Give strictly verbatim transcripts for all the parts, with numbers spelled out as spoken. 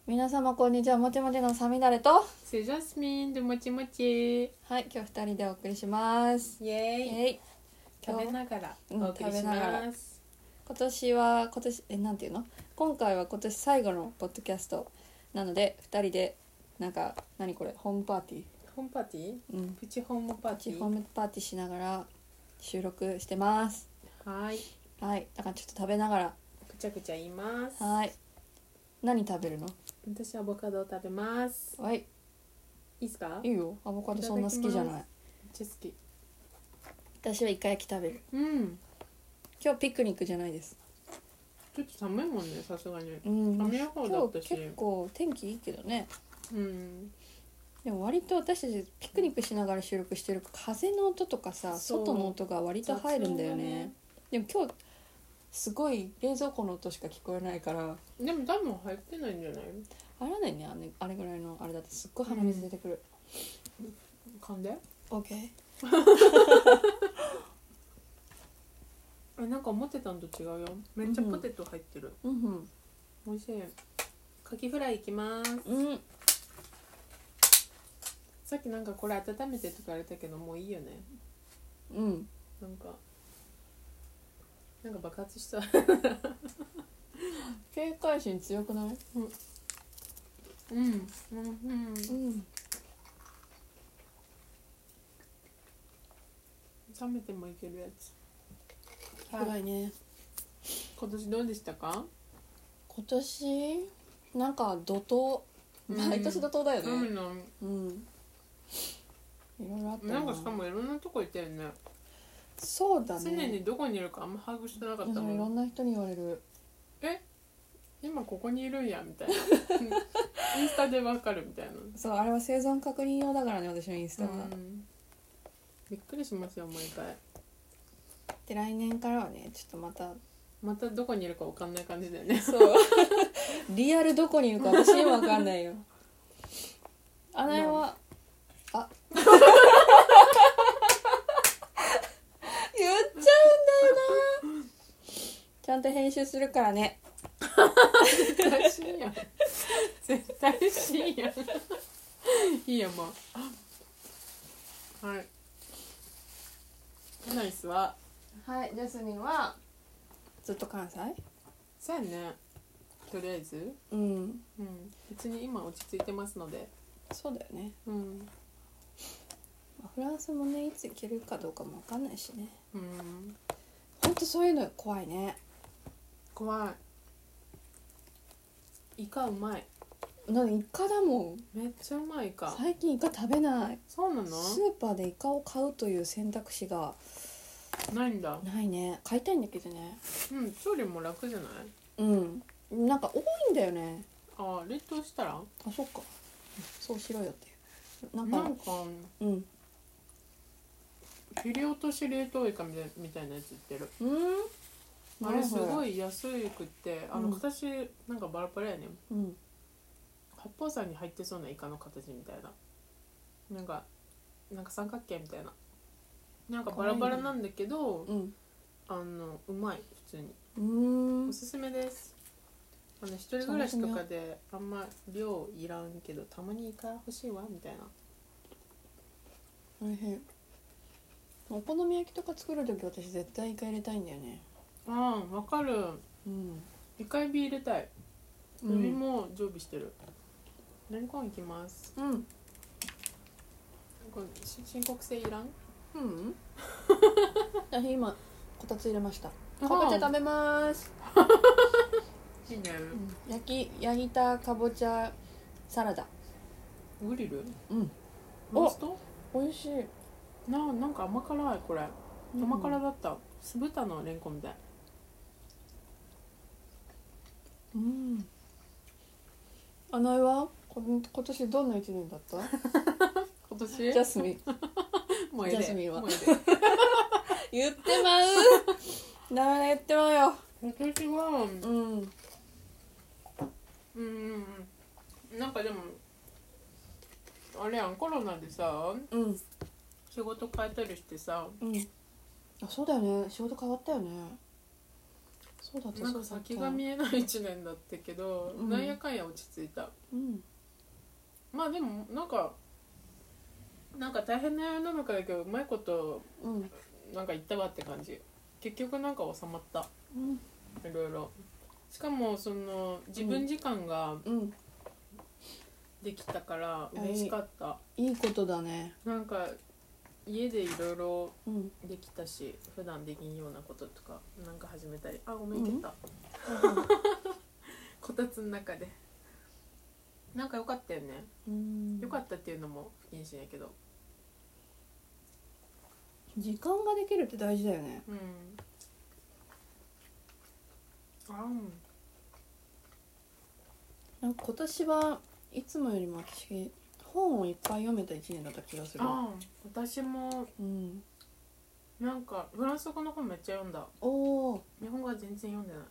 皆様こんにちは。もちもちのサミダレと C'est Jasmine de もちもち。 はい、今日ふたりでお送りします。 イエーイ。 イエイ。 食べながらうんお送りします。 今年は今年えなんていうの？今回は今年最後のポッドキャストなのでふたりでなんか何これホームパーティー？ ホームパーティー？ うん。 プチホームパープチティー。 ホームパーティーしながら収録してます。 はい。 はい。だからちょっと食べながら。 くちゃくちゃ言います。 はい。何食べるの？ 私アボカドを食べます。 はい。 いいですか？ いいよ。アボカドそんな好きじゃない。 めっちゃ好き。 私はイカ焼き食べる。 うん。 今日ピクニックじゃないです。 ちょっと寒いもんね、さすがに。 うん。 雨予報だったし。 今日結構天気いいけどね。 うん。 でも割と私たちピクニックしながら収録してるから風の音とかさ外の音が割と入るんだよね。ねでも今日すごい冷蔵庫の音しか聞こえないから。 でも多分入ってないんじゃない？ 入らないね、あれ、あれぐらいのあれだってすっごい鼻水出てくる。 噛んで。 OK え、なんか思ってたんと違うよ。めっちゃポテト入ってる。 うんうん。 美味しい。カキフライいきます。 うん。 さっきなんかこれ温めてとか言われたけどもういいよね。 うん。 なんかなんか爆発した。 警戒心強くない？うんうんうんうん。冷めてもいけるやつ。 やばいね。 今年どうでしたか？ 今年なんか怒涛、毎年怒涛だよね。 海のうんいろいろあったな。 なんかしかもいろんなとこ行ったよね。 そうだね。 常にどこにいるかあんま把握してなかったもん。 いろんな人に言われる。 え今ここにいるんやみたいな。インスタでわかるみたいな。 そう、あれは生存確認用だからね、私のインスタは。 びっくりしますよ毎回。 で来年からはねちょっとまたまたどこにいるかわかんない感じだよね。 そうリアルどこにいるか私にもわかんないよ。あなえは、まあ、あ言っちゃうんだよな。ちゃんと編集するからね。 絶対しんやん。絶対しんやん。いいよもう。はい。ナイスは。 はい、ジャスミンはずっと関西？ そうやね。とりあえず。 うん。 うん。別に今落ち着いてますので。 そうだよね。 うん。 フランスもねいつ行けるかどうかもわかんないしね。 うん。 ほんとそういうの怖いね。 怖い。イカうまい。 なんイカだもん。 めっちゃうまいイカ。 最近イカ食べない。 そうなの？ スーパーでイカを買うという選択肢がないんだ。 ないね。買いたいんだけどね。 うん、調理も楽じゃない？ うんなんか多いんだよね。 ああ、冷凍したら？ あ、そっかそうしろよっていうなんかなんかうん切り落とし冷凍イカみたいみたいなやつ売ってる。 うんあれすごい。 い安くってあの形なんかバラバラやねん。 うん八宝菜に入ってそうなイカの形みたいな。なんかなんか三角形みたいな。なんかバラバラなんだけど、 うんあのうまい普通に。 うーんおすすめです。あの一人暮らしとかであんま量いらんけどたまにイカ欲しいわみたいな。 おいしい。お好み焼きとか作るとき私絶対イカ入れたいんだよね。 ああ、わかる。 うんイカエビ入れたい。 うんエビも常備してる。レンコンいきます。 うんこれ申告制いらん？ うん私今こたつ入れました。かぼちゃ食べます。 いいね。 うん、焼き焼いたかぼちゃサラダ。 グリル？ うんロースト？ 美味しい。 ななんか甘辛いこれ。 うん甘辛だった。酢豚のレンコンみたい。 うんあなえはこ今年どんな一年だった？ 今年？ ジャスミンもうええで。 ジャスミンはもうええで。 言ってまうダメだ言ってまうよ。 今年はうんうんうんうんなんかでもあれやんコロナでさうん仕事変えたりしてさ。 うんあそうだよね仕事変わったよね。 そうだったなんかそうだった先が見えないいちねんだったけど、 うんなんやかんや落ち着いた。 うんまあでもなんかなんか大変な世の中だけどうまいことうんなんか言ったわって感じ。結局なんか収まったうんいろいろ。しかもその自分時間がうんできたから嬉しかった。 いいことだね。 なんか家でいろいろうんできたし、普段できんようなこととかなんか始めたり、あごめんいけた、こたつの中でなんか良かったよね。 うん良かったっていうのも不謹慎やけど、 時間ができるって大事だよね。 うんあうんなんか今年はいつもよりも私本をいっぱい読めたいちねんだった気がする。 あ私もうんなんかフランス語の本めっちゃ読んだ。 おお。 日本語は全然読んでない。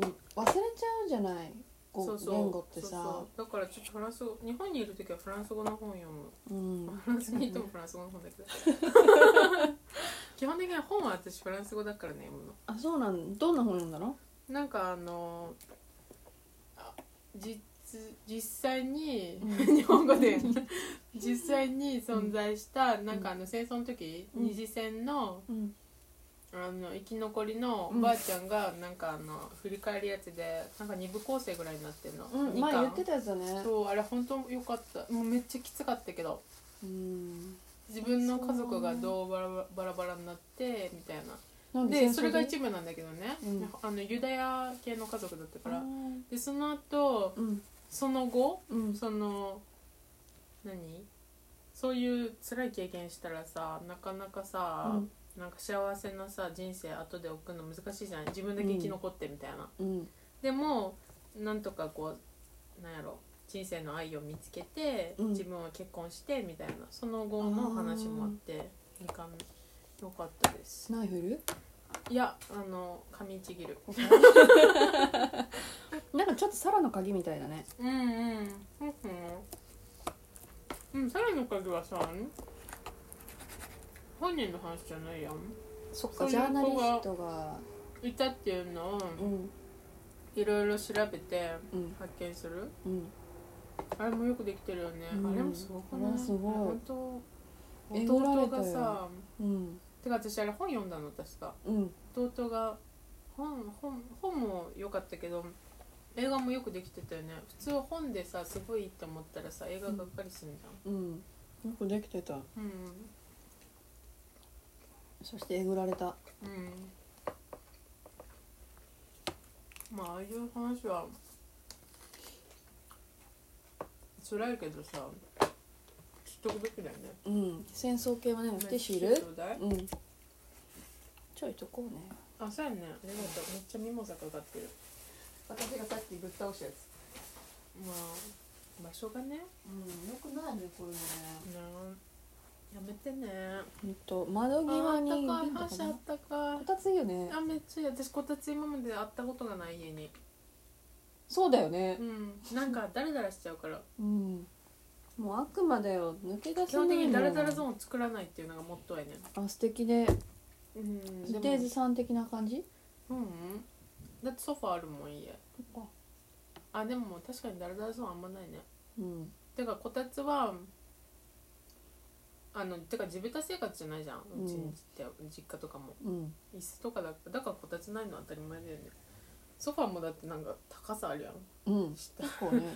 でも忘れちゃうじゃないこそうそう言語ってさ。 そうそうだからちょっとフランス語、日本にいる時はフランス語の本読む。 うんフランスにいてもフランス語の本だけど基本的には本は私フランス語だからね読むの。 あそうなんどんな本読んだの？ なんかあのあ実実際に、 うん日本語で実際に存在した、 んなんかあの戦争の時、 うん二次戦のうんあの生き残りのおばあちゃんがなんかあの振り返るやつでなんか二部構成ぐらいになってるの、 うん前言ってたやつだね。 そうあれ本当良かった。もうめっちゃきつかったけど、 うん自分の家族がどうバラバラバラになってみたいな。 なんで戦争それが一部なんだけどね、 うんあのユダヤ系の家族だったから。 うんでその後うんその後うんその何そういう辛い経験したらさなかなかさ、 うんなんか幸せなさ人生後で送るの難しいじゃない。自分だけ生き残ってみたいな、 うんでもなんとかこうなんやろ人生の愛を見つけて、 うん自分は結婚してみたいなその後の話もあっていかんよかったです。 ナイフル？ いやあの髪ちぎるなんかちょっとサラの鍵みたいだね。 うんうんうんうんサラの鍵はさ本人の話じゃないやん。 そっかそういうジャーナリ子がストがいたっていうのをうんいろいろ調べてうん発見する。 うんあれもよくできてるよね、 うんあれもすごくない？ あれはすごい本当えぐられ弟たよがさうんてか私あれ本読んだの確か。 うん弟が本本本も良かったけど映画もよくできてたよね。普通本でさすごいって思ったらさ映画がっかりするじうんよくできてた。 ゃん。うんそしてえぐられた。 うんまあああいう話は辛いけどさ知っとくべきだよね。 うん戦争系はねティッシュいる？ ちょうだい。 うんちょいとこうね。 あそうやねありがとう。めっちゃミモザかかってる。 私がさっきぶっ倒したやつ。 まあ場所がねうんよくないねこういうのね。 なやめてね。 うんと窓際にああったかいビンタかな箸あったかい。 こたついいよね。 あめっちゃいい。私こたつ今まで会ったことがない家に。 そうだよねう。んなんかダラダラしちゃうからうんもう悪魔だよ抜け出基せないもん。 本的にダラダラゾーンを作らないっていうのがモットーやね。 あ素敵でうんジテーズさん的な感じ？ うんだってソファーあるもん家。あでも確かにダラダラゾーンあんまないね。 うんてかこたつはあのてか地べた生活じゃないじゃんうちにって実家とかもうん椅子とかだだからこたつないの当たり前だよね。ソファーもだってなんか高さあるやん。 うん結構ね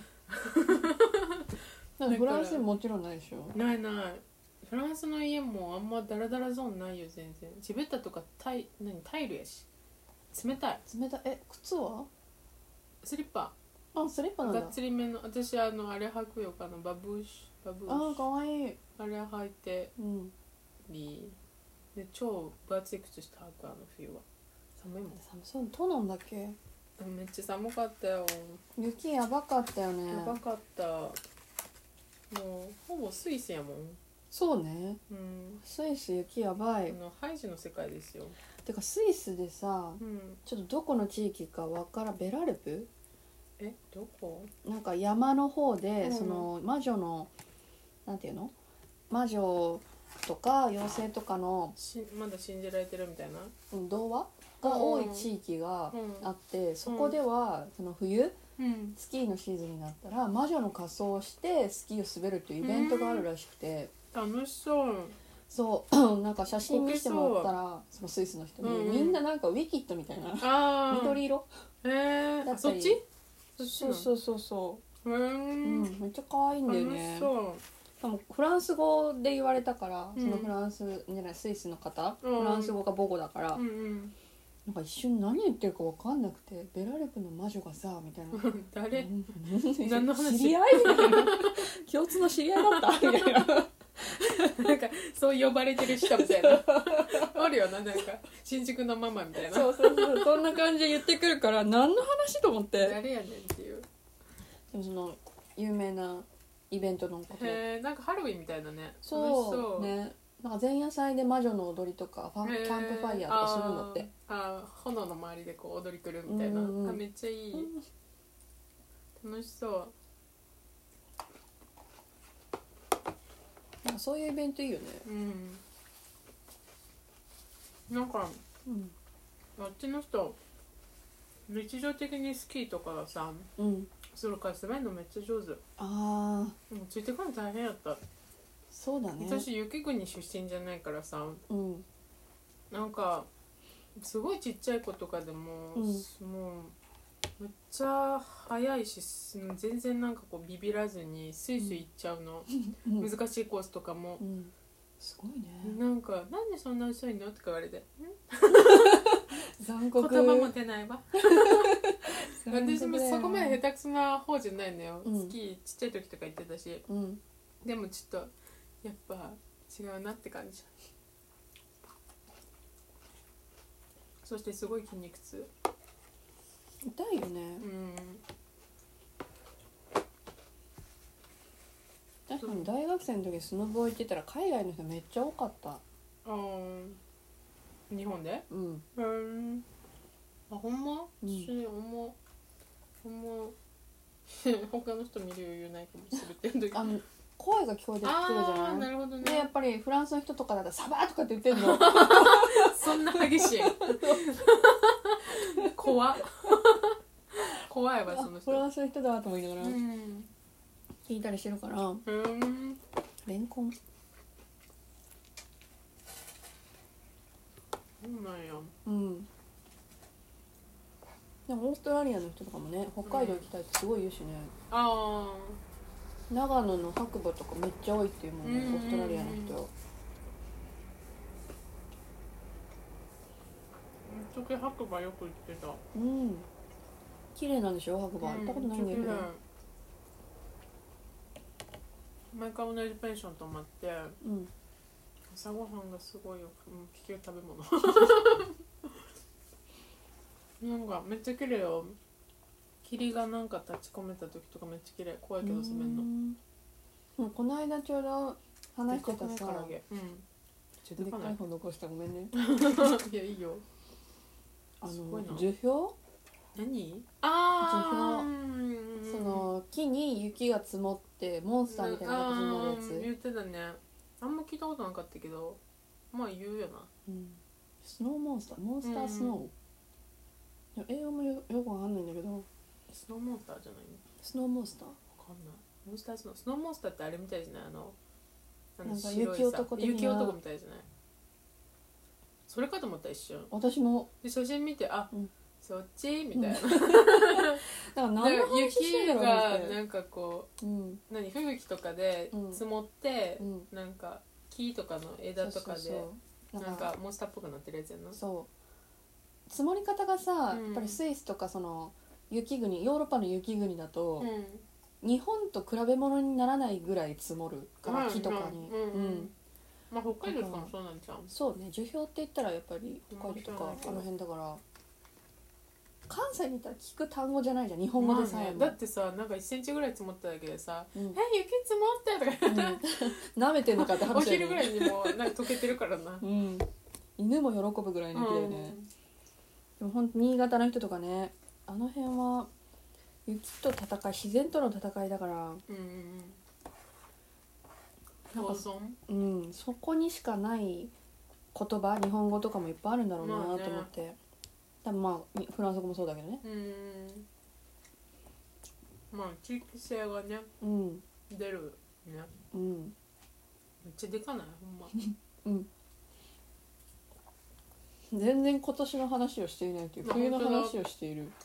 なんかフランスにもちろんないでしょ。 ないない。フランスの家もあんまダラダラゾーンないよ全然。地べたとかタイ何タイルやし冷たい。 冷たい。え靴は？ スリッパあスリッパなんだ。 がっつりめの。私あのあれ履くよあのバブーシュバブーシュあーかわいい。 あれ履いてうんりで超分厚い靴下履くあの冬は寒いもん。 寒そうトノンだっけ？ めっちゃ寒かったよ。 雪やばかったよね。 やばかった。もうほぼスイスやもん。 そうねうんスイス雪やばい。 あのハイジの世界ですよ。 てかスイスでさうんちょっとどこの地域かわからんベラルプえどこ？ なんか山の方で、 うんその魔女のなんていうの魔女とか妖精とかのしまだ信じられてるみたいな。 うん童話が多い地域があって、そこではその冬うんスキーのシーズンになったら魔女の仮装をしてスキーを滑るっていうイベントがあるらしくて、 楽しそう。 そうなんか写真見せてもらったらそのスイスの人に、 うんみんななんかウィキッドみたいなあ緑色ーへえだったりそっちそっちのそうそうそうそうう、 ーうんん、めっちゃ可愛いんだよ楽ね。 しそしかもフランス語で言われたから、 うんそのフランスじゃないスイスの方、 うんフランス語が母語だから、 ううんうんなんか一瞬何言ってるか分かんなくて、ベラルクの魔女がさみたいな誰うん何の話知り合いみたいな共通の知り合いだったみたいななんかそう呼ばれてる人みたいなあるよな、なんか新宿のママみたいなそうそうそうそんな感じで言ってくるから何の話と思って誰やねんっていう。 でもその有名なイベントのことへえなんかハロウィンみたいなね。 そう楽しそうね、なんか前夜祭で魔女の踊りとかファンキへーャンプファイヤーとかするんだって。 あーあー炎の周りでこう踊り来るみたいな、 うんうんあめっちゃいい、楽しそう。 なんかそういうイベントいいよね。 うんなんかうんあっちの人日常的にスキーとかがさうんするから滑るのめっちゃ上手。 ああでもついてくるの大変やった、 そうだね。 私雪国出身じゃないからさ、 うんなんかすごいちっちゃい子とかでも、 うんもうめっちゃ速いし全然なんかこうビビらずにスイスイ行っちゃうの、 うん難しいコースとかも、 うんすごいね。 なんかなんでそんな遅いのって言われて残酷。 言葉も出ないわ残酷私もだよそこまで下手くそな方じゃないのよ、 うんスキーちっちゃい時とか行ってたし、 うんでもちょっとやっぱ違うなって感じ。そしてすごい筋肉痛。 痛いよね。 うん確かに大学生の時スノボ行ってたら海外の人めっちゃ多かった。 あー日本でうんうんあほんま、 うん私ほんまほんま他の人見る余裕ないかもしれないけどあの声が聞こえてくるじあーゃな。 ないるほどね。 でやっぱりフランスの人とかだったらサバーとかって言ってんのそんな激しい怖っ怖いわその人。 フランスの人だと思いながらうん聞いたりしてるから、 うんレンコンそうなんや。 うんでもオーストラリアの人とかもね北海道行きたいってすごい言うしね、 あ長野の白馬とかめっちゃ多いっていうもんね、 うんうんうんオーストラリアの人。 あ時白馬よく行ってた。 うん綺麗なんでしょ白馬、行ったことないんだけど、 うん毎回同じペンション泊まってうん朝ごはんがすごいよ、うん、結局食べ物なんかめっちゃ綺麗よ。霧がなんか立ち込めた時とかめっちゃ綺麗。怖いけど滑んの。 うんこの間ちょうど話してたさでっかくない唐揚げうんちょっとでっかでかないい方残したごめんねいやいいよ。 あすごいなの樹氷何ああその木に雪が積もってモンスターみたいな形になるやつ、 言ってたね。あんま聞いたことなかったけどまあ言うよな。 うん、スノーモンスターモンスタースノー、いや英語もよよくわかんないんだけどスノーモンスターじゃないのスノーモンスターわかんない。モンスタースノースノーモンスターってあれみたいじゃないあのあのなんか白いさ雪男的な雪男みたいじゃないそれかと思った一瞬私もで写真見てあ、 うんそっちみたいな、 だから何のなんか話してん雪だろうがってなんかこうんう何吹雪とかでうん積もって、 うんなんか木とかの枝とかでそうそうそうなんかモンスターっぽくなってるやつやな。 そう積もり方がさ、 うんやっぱりスイスとかその雪国ヨーロッパの雪国だと、 うん日本と比べ物にならないぐらい積もるから、 うん木とかに、 うんうんうんまあ北海道とかもそうなんじゃん。 そうね樹氷って言ったらやっぱり北海道とか面白いねあの辺だから関西にいたら聞く単語じゃないじゃん日本語でさえも、 まあねだってさなんかいっセンチぐらい積もっただけでさ「 うんえ雪積もった」とか言って舐めてんのかってお話だよね昼ぐらいにもうなんか溶けてるからな。 うん犬も喜ぶぐらいの雪だよね、でもほんと新潟の人とかねあの辺は雪と戦い自然との戦いだからうんうんうんなんか放送うんそこにしかない言葉日本語とかもいっぱいあるんだろうなと思って、多分まあフランス語もそうだけどね。 うんまあ地域性がねうん出るね。 うんめっちゃでかないほんまうん全然今年の話をしていないというまあ冬の本当だ話をしている。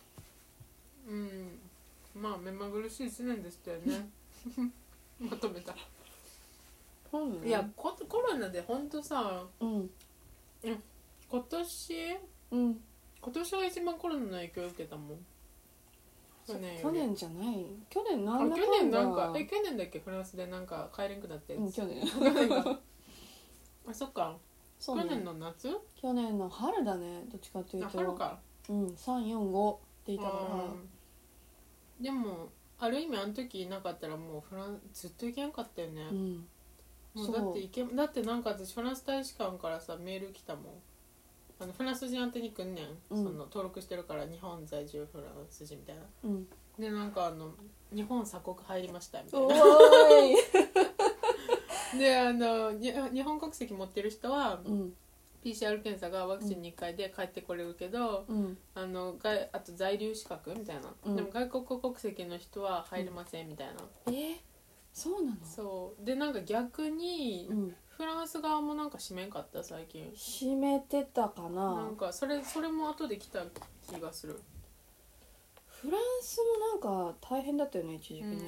うんまあ目まぐるしいいちねんでしたよねまとめたらそうねいやココロナでほんとさうん今年うん今年が一番コロナの影響を受けたもん。去年より去年じゃない去年なあんだか去年んだなんかえ去年だっけフランスでなんか帰れんくなってうん去年去年かあそっかそうね去年の夏去年の春だねどっちかというあと春かうんさんよんごって言ったからうんでもある意味あの時いなかったらもうフランずっと行けなかったよね、 うんもうだって行けだってなんか私フランス大使館からさメール来たもん。あのフランス人宛てに来んねん、 うんその登録してるから日本在住フランス人みたいなうんでなんかあの日本鎖国入りましたみたいおなーいであのに日本国籍持ってる人はうんピーシーアール 検査がワクチンにいっかいで帰ってこれるけど、 うんあの外あと在留資格みたいな、 うんでも外国国籍の人は入れませんみたいな、 えーそうなのそうでなんか逆に、 うんフランス側もなんか閉めんかった最近。 閉めてたかな。 なんかそれそれも後で来た気がする。 フランスもなんか大変だったよね一時期ね。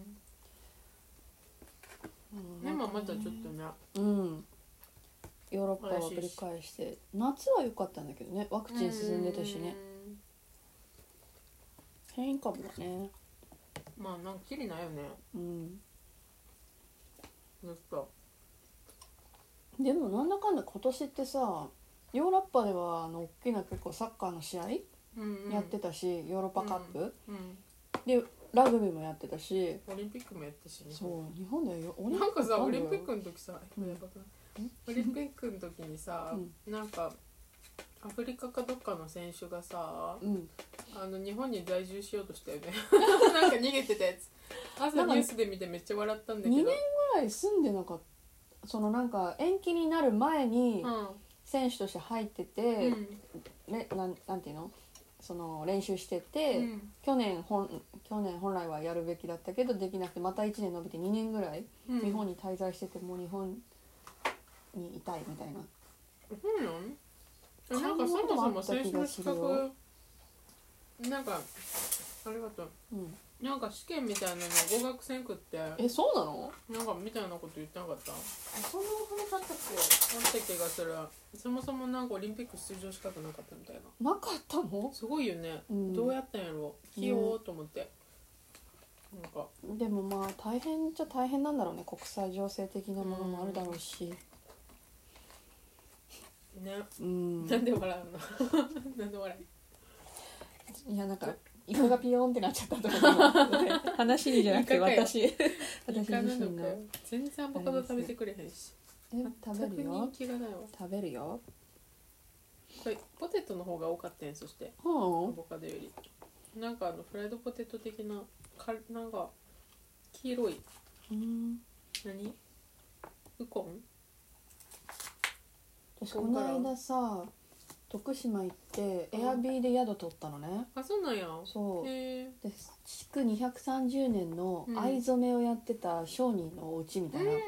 うん、今またちょっとね。 うん。ヨーロッパを繰り返して夏は良かったんだけどねワクチン進んでたしね。変異株だね。 まあなんかきりないよね。 うん。 ずっと。 でもなんだかんだ今年ってさヨーロッパではあの大きな結構サッカーの試合やってたし、うんうん、ヨーロッパカップ、 うんうん、 でラグビーもやってたしオリンピックもやったし、ね、 そう日本だよオリンピックなんかさオリンピックの時さ、 うん、 オリンピックの時にさ、うん、なんかアフリカかどっかの選手がさ、うん、あの日本に在住しようとしたよねなんか逃げてたやつ朝ニュースで見てめっちゃ笑ったんだけどにねんぐらい住んでなかったそのなんか延期になる前に選手として入ってて、うん、ね、なんなんていうのその練習してて、うん、去年本去年本来はやるべきだったけどできなくてまたいちねん延びてにねんぐらい日本に滞在してて、もう日本にいたいみたいな。 うん、なんかそもそも選手の資格なんかありがとう、うん、なんか試験みたいなの合格せんくってえそうなのなんかみたいなこと言ってなかった？ そんな話だったっけ？ あった気がする。そもそもなんかオリンピック出場資格なかったみたいな。なかったの？ すごいよね、うん、どうやったんやろ器用と思って、ね、なんかでもまあ大変っちゃ大変なんだろうね。国際情勢的なものもあるだろうし、 うん、ね、 うん、 なんで笑うのなんで笑いいやなんかイカがピヨンってなっちゃったとか話にじゃなくて私私自身の全然アボカド食べてくれへんし。 え食べるよ人気がないわ。 食べるよこれポテトの方が多かったん。そして、 うん、 アボカドよりなんかあのフライドポテト的なかなんか黄色い、 うん、 何ウコン。 私この間さ徳島行ってエアビーで宿取ったのね。 あ、そうなんや。 そうへで築にひゃくさんじゅうねんの藍染めをやってた商人のお家みたいな、うん、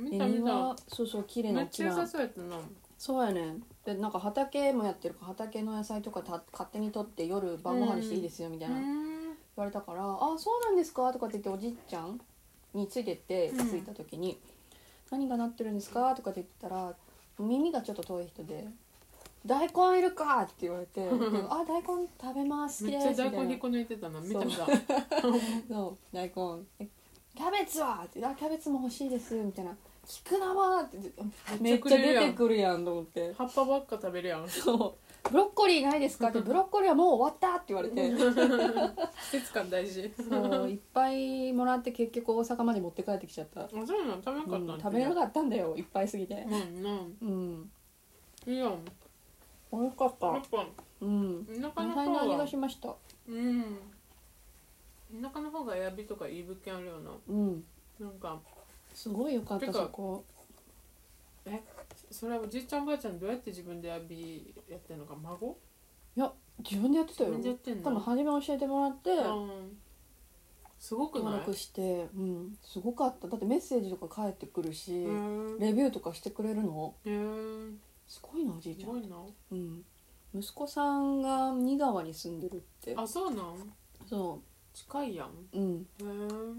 見た見た。 そうそう綺麗な大きな。 めっちゃ良さそうやったな。 そうやね。でなんか畑もやってるから畑の野菜とかた勝手に取って夜晩ご飯にしていいですよみたいな、うん、言われたから「あそうなんですか?」とかって言っておじいちゃんについてって着いた時に「うん、何がなってるんですか?」とかって言ったら耳がちょっと遠い人で「大根いるか?」って言われて「あ大根食べます」 めっちゃ大根引っこ抜いてたな。見た見た。 そう大根キャベツはって「あキャベツも欲しいです」みたいな「聞くなわ」ってめっちゃ出てくるやんと思って。 葉っぱばっか食べるやん。 そうブロッコリーないですかって「ブロッコリーはもう終わった」って言われて季節感大事。 そういっぱいもらって結局大阪まで持って帰ってきちゃった。あそうなの食べなかったん、 うん、食べれなかったんだよいっぱいすぎて。 うんうんいいやん。 美味しかった。 やっぱうん田舎の野菜の方が味がしました。 うん田舎の方がエアビとかいい物件あるよな。 うんなんかすごいよかった。そこえそれはおじいちゃんおばあちゃんどうやって自分でアビやってんのか。孫？ いや自分でやってたよ。 自分でやってんの。 多分初め教えてもらって、 うん、すごくない？ 登録して、うん、すごかった。だってメッセージとか返ってくるし、レビューとかしてくれるの。 へーすごいなおじいちゃん。 すごいな。 うん。息子さんが仁川に住んでるって。 あ、そうなん？ そう。 近いやん。 うん。 へー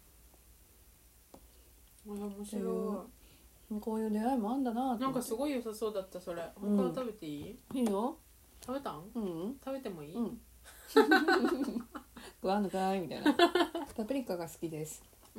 面白い。こういう出会いもあんだな。 なんかすごい良さそうだったそれ。他は食べていい？ いいよ。 食べたん？ うん。 食べてもいい？ うん。ご飯のかいみたいな。パプリカが好きです。 うん。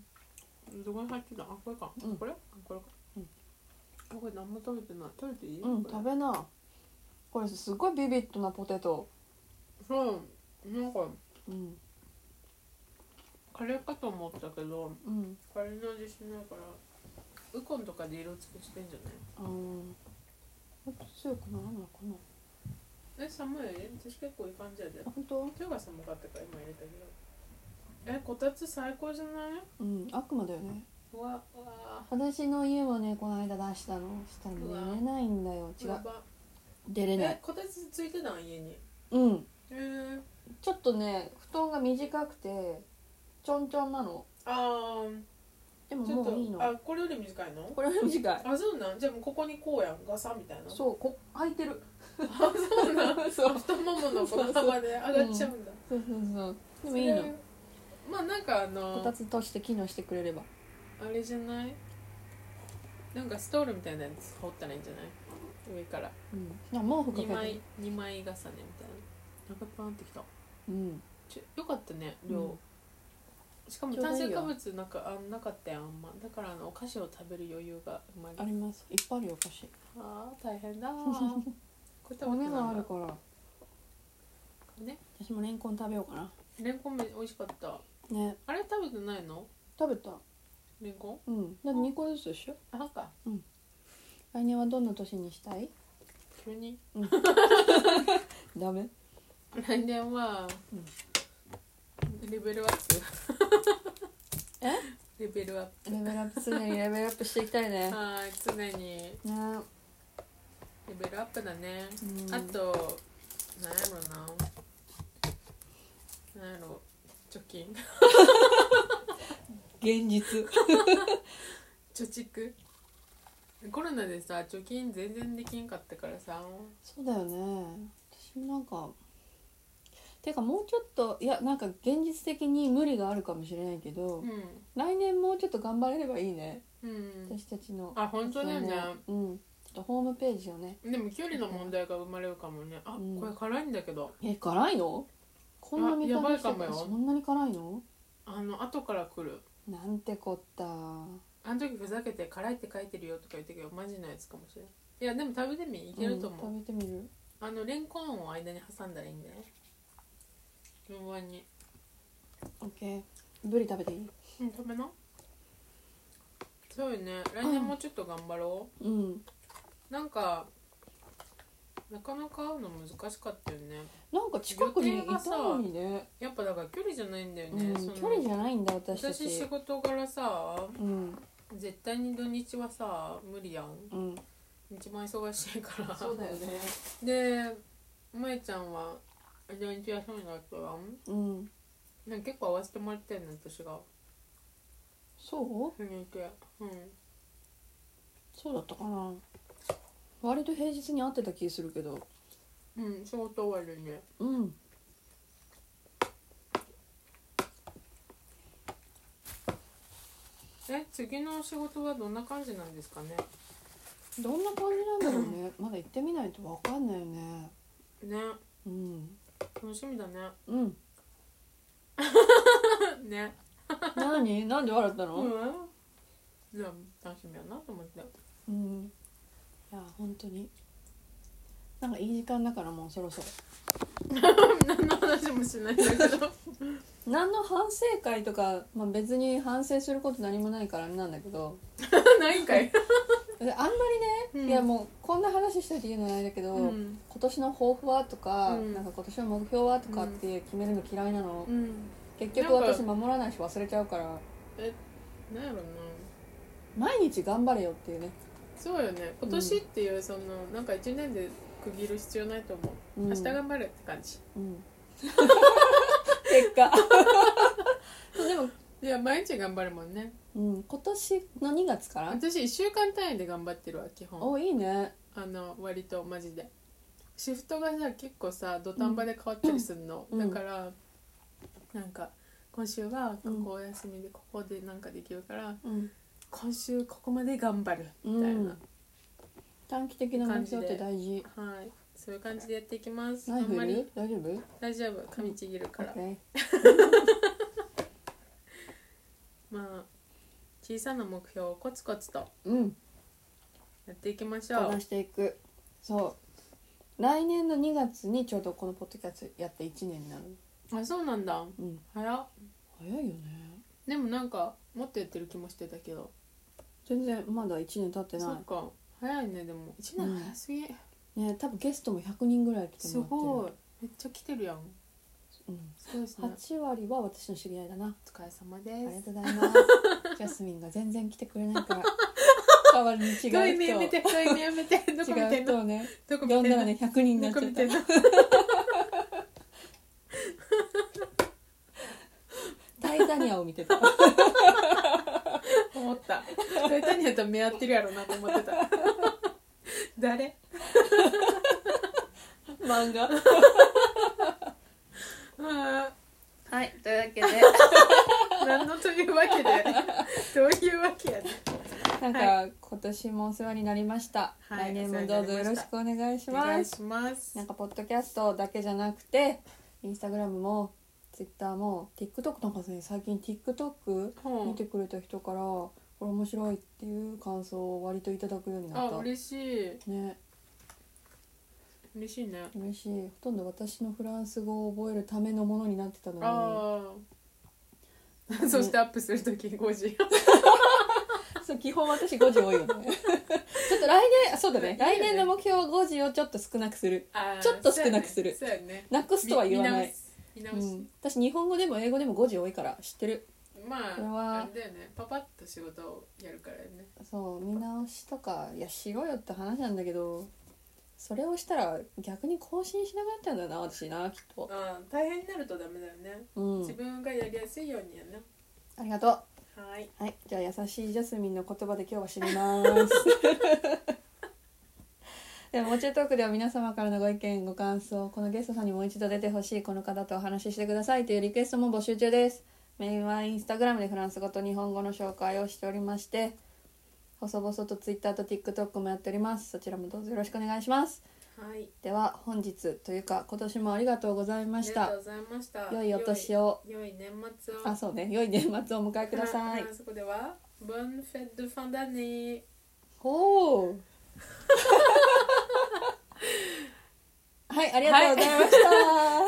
どこに入ってた？あ、これか。 うん、 これ？あ、これか。うん。あ、これ何も食べてない。食べていい？ うん、食べな。これすごいビビッドなポテト。 そう。なんか。 うん。 カレーかと思ったけど、 うん、 カレーの味しないからウコンとかで色付けしてんじゃない？ ああ、強くならないかな。 え、寒い？私結構いい感じやで。 あ、本当？ 今日が寒かったから今入れたけど。え、こたつ最高じゃない？ うん、悪魔だよね。 うわ、うわ。 私の家もね、この間出したの。したら寝れないんだよ。違う。出れない。 え、こたつついてたん家に？ うん。 へえ。 ちょっとね、布団が短くてちょんちょんなの。 あー。 でももういいの。 あ、これより短いの？ これより短い。 あ、そうなん。じゃあもうここにこうやん、ガサみたいな。 そう、こ開いてる。 あ、そうなん。そう、太もものこの幅で上がっちゃうんだ。 そうそうそう。でもいいの。 まあなんかあのこたつとして機能してくれれば。 あれじゃない？なんかストールみたいなやつ掘ったらいいんじゃない？上から。 うん。なんか毛布かけて。 二枚二枚重ねみたいな。なんかパンってきた。 うん。 ちょよかったね量。うんしかも炭水化物なんかあなかったやんあんまだからあのお菓子を食べる余裕が生まれる。 あります。いっぱいあるよお菓子。 あー大変だーこれ食べて骨があるから。 ね、 私もレンコン食べようかな。 レンコンめ美味しかったね。 あれ食べてないの？ 食べた。 レンコン？うん。だってにこずつでしょ。 あ、なんか。 うん。来年はどんな年にしたい？ 急に？ うん。ダメ？ 来年は、うん、レベルアップえ？ レベルアップレベルアップ常にレベルアップしていきたいね。 はい常にね。 レベルアップだね、 うん、 あとなんやろななんやろ貯金現実貯蓄コロナでさ貯金全然できんかったからさ。 そうだよね。私もなんかてかもうちょっといやなんか現実的に無理があるかもしれないけど、 うん、 来年もうちょっと頑張れればいいね、 うん、 私たちの。 あ本当だよね、 うん、ちょっとホームページをね。 でも距離の問題が生まれるかもね。あ、うん、これ辛いんだけど。 え辛いの？こんな見た目してたらそんなに辛いの？ あの後から来る。 なんてこった。 あの時ふざけて辛いって書いてるよとか言ったけどマジなやつかもしれない。いやでも食べてみいけると思う、 うん、食べてみる。 あのレンコンを間に挟んだらいいんだよ順番に。 オッケー。ブリ食べていい？ うん食べな。そうよね来年もうちょっと頑張ろう。うん、 なんかなかなか会うの難しかったよね。 なんか近くにいたのにね。 やっぱだから距離じゃないんだよね、 うん、距離じゃないんだ私たち。 私仕事柄さ、 うん、 絶対に土日はさ無理やん、 うん、 一番忙しいから。 そうだよね。 でまえちゃんは土日休みだったわ。 うん。 なんか結構合わせてもらってんの私が。 そう雰囲気。うん。 そうだったかな。割と平日に会ってた気するけど。 うん仕事終わりね。 うん。 え次の仕事はどんな感じなんですかね。 どんな感じなんだろうね。まだ行ってみないと分かんないよね。 ね。 うん。 楽しみだね。 うん。 ね。 何？なんで笑ったの？ うん。じゃあ楽しみやなと思って。 うん。いや本当に。なんかいい時間だからもうそろそろ。 何の話もしないんだけど。 何の反省会とか、まあ、別に反省すること何もないからあれなんだけど。 ないんかい。 あんまりね、うん、いやもうこんな話しといて言うのはあれだけど、うん、今年の抱負はとか、うん、なんか今年の目標はとかって決めるの嫌いなの、うん、結局私守らないし忘れちゃうから。 え、なんやろな毎日頑張れよっていうね。 そうよね。今年っていうその、うん、なんかいちねんで区切る必要ないと思う、うん、明日頑張れって感じ、うん、 結果でもいや毎日頑張るもんね、 うん、今年のにがつから私いっしゅうかん単位で頑張ってるわ基本。 おいいね。 あの割とマジでシフトがさ結構さ土壇場で変わったりするの、うん、だからなんか今週はここお休みでここでなんかできるから、うん、今週ここまで頑張るみたいな、うん、 短期的な目標って大事。 はい、そういう感じでやっていきます。 ナイフいる？大丈夫？ 大丈夫、髪ちぎるから、うん、まあ小さな目標をコツコツとやっていきましょう。 こなしていく。そう来年のにがつにちょうどこのポッドキャストやっていちねんになる。 あ、そうなんだ、うん、早っ。 早いよね。 でもなんかもっとやってる気もしてたけど全然まだいちねん経ってない。 そっか早いね。でもいちねん早すぎ、 うん、ね多分ゲストもひゃくにんぐらい来てもらってる。 すごいめっちゃ来てるやん、 うん、そうですね。はちわりは私の知り合いだな。 お疲れ様です。 ありがとうございますジャスミンが全然来てくれないから代わりに違う人。 遠い目やめて遠い目やめてどこ見てんの。 違う人をねどこ見てんの。呼んだらねひゃくにんになっちゃった。タイタニアを見てた思った。タイタニアと目合ってるやろなと思ってた誰漫画はい、というわけで何のというわけでどういうわけやね。 なんか、はい、今年もお世話になりました、はい、来年もどうぞよろしくお願いします。お願いします。なんかポッドキャストだけじゃなくてインスタグラムもツイッターも TikTok なんかね最近 TikTok 見てくれた人から、うん、これ面白いっていう感想を割といただくようになった。 あ、嬉しいね。 嬉しいね。 嬉しい。ほとんど私のフランス語を覚えるためのものになってたのに。 ああ、ね、そしてアップするときごじそう基本私ごじ多いよねちょっと来年そうだね、来年の目標ごじをちょっと少なくする。ちょっと少なくする。 そうやね、そうやね。 なくすとは言わない。 見直し、うん、 私日本語でも英語でもごじ多いから知ってる。 まあこれはあれだよね、パパッと仕事をやるからね。 そう見直しとかいやしろよって話なんだけど、それをしたら逆に更新しなくなっちゃうんだよな私な、きっと。 ああ大変になるとダメだよね、うん、自分がやりやすいようにやね。 ありがとう。 はい、 はい、じゃあ優しいジャスミンの言葉で今日は締めますでももちろんトークでは皆様からのご意見ご感想、このゲストさんにもう一度出てほしい、この方とお話ししてくださいというリクエストも募集中です。メインはインスタグラムでフランス語と日本語の紹介をしておりまして、細々とツイッターと TikTok もやっております。そちらもどうぞよろしくお願いします。 はい、 では本日というか今年もありがとうございました。 ありがとうございました。 良いお年を。 良い年末を。 あ、そうね、良い年末をお迎えください。 フランス語では Bonne fête de fin d'année。 おーはい、ありがとうございました、はい